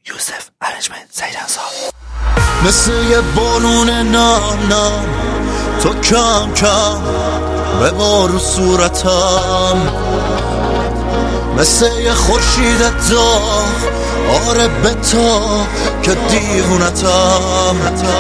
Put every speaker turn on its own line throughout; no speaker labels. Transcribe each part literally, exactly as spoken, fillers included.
یوسف ارنجمنت سعید انصار.
مثل یه بارون نام نام تو کم کم ببار رو صورتم، مثل یه خورشید داغ آره بتا که دیوونتم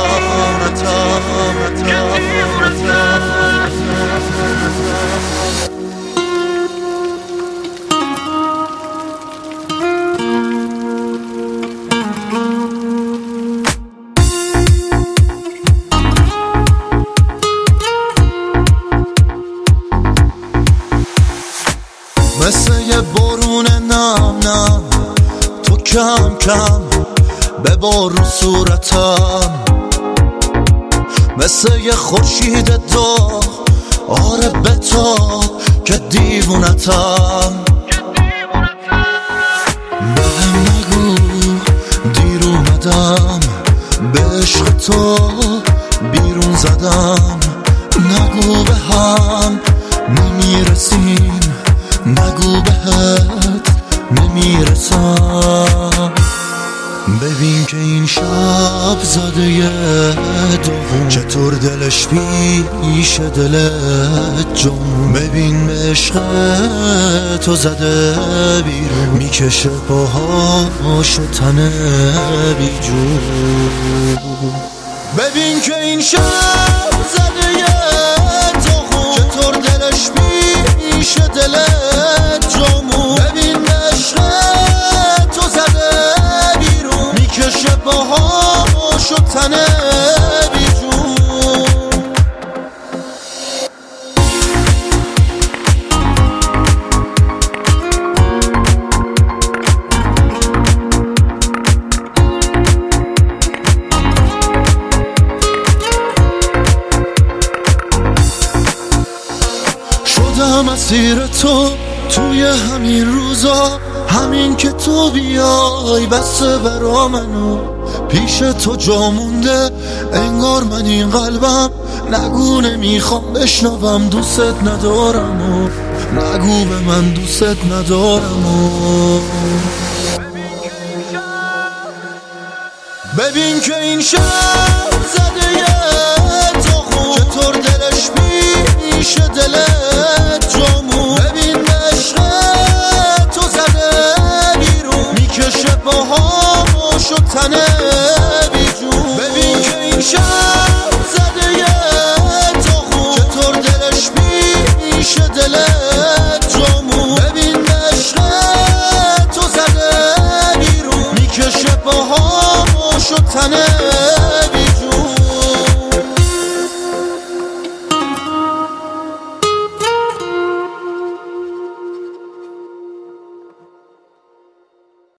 مثل یه بارون نم نم تو کم کم ببار رو صورتم، مثل یه خورشید داغ آره بتا که دیوونتم. بهم نگو دیر اومدم به عشق تو بیرون زدم، نگو به هم نمیرسیم، نگو بهت نمیرسم. ببین که این شب زده یه دوم، چطور دلش پیش دلت جون. ببین عشق تو زده بیرون، میکشه پاهاش و تنه بی جون. ببین که این شب زده یه دوم، چطور دلش پیش دلت جون. ببین عشق تو زده بیرون، میکشه پاهاش و تنه بی جون. شدم اسیر تو توی همین روزا، همین که تو بیای بسه برا منو، پیش تو جا مونده انگار من این قلبم. نگو نمیخوام بشنوم دوست ندارم و نگو به من دوست ندارم و ببین که این شب زده یه تخم، چطور دلش پیش دلت جامون. ببین عشق تو زده بیرون، میکشه پاهاش و تنه بی جون. ببین که این شب زده یه تخم، چطور دلش پیش دلت جامون. ببین عشق تو زده بیرون، میکشه پاهاش و تنه